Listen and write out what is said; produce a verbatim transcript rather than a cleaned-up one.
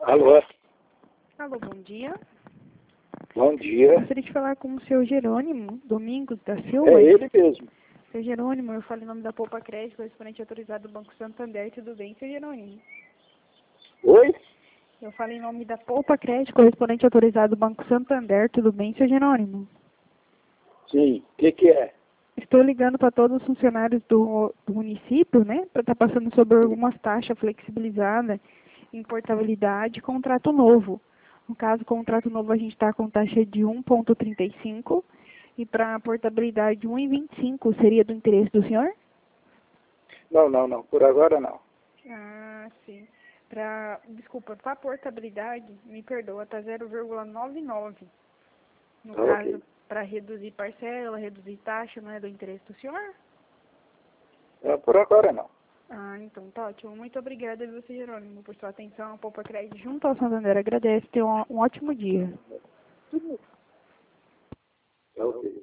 Alô? Alô, bom dia. Bom dia. Gostaria de falar com o seu Jerônimo Domingos da Silva. É ele mesmo. Seu Jerônimo, eu falei em nome da Poupa Crédito, correspondente autorizado do Banco Santander. Tudo bem, seu Jerônimo? Oi? Eu falei em nome da Poupa Crédito, correspondente autorizado do Banco Santander. Tudo bem, seu Jerônimo? Sim. O que que é? Estou ligando para todos os funcionários do, do município, né? Para estar passando sobre algumas taxas flexibilizadas em portabilidade e contrato novo. No caso, contrato novo a gente está com taxa de um vírgula trinta e cinco e para portabilidade um vírgula vinte e cinco. Seria do interesse do senhor? Não, não, não. Por agora não. Ah, sim. Pra, desculpa, para portabilidade, me perdoa, está zero vírgula noventa e nove. No Tá caso, ok. para reduzir parcela, reduzir taxa, não é do interesse do senhor? É, por agora não. Ah, então tá ótimo. Muito obrigada, viu, seu Jerônimo, por sua atenção. A Poupa Crédito junto ao Santander agradece. Tenha um, um ótimo dia.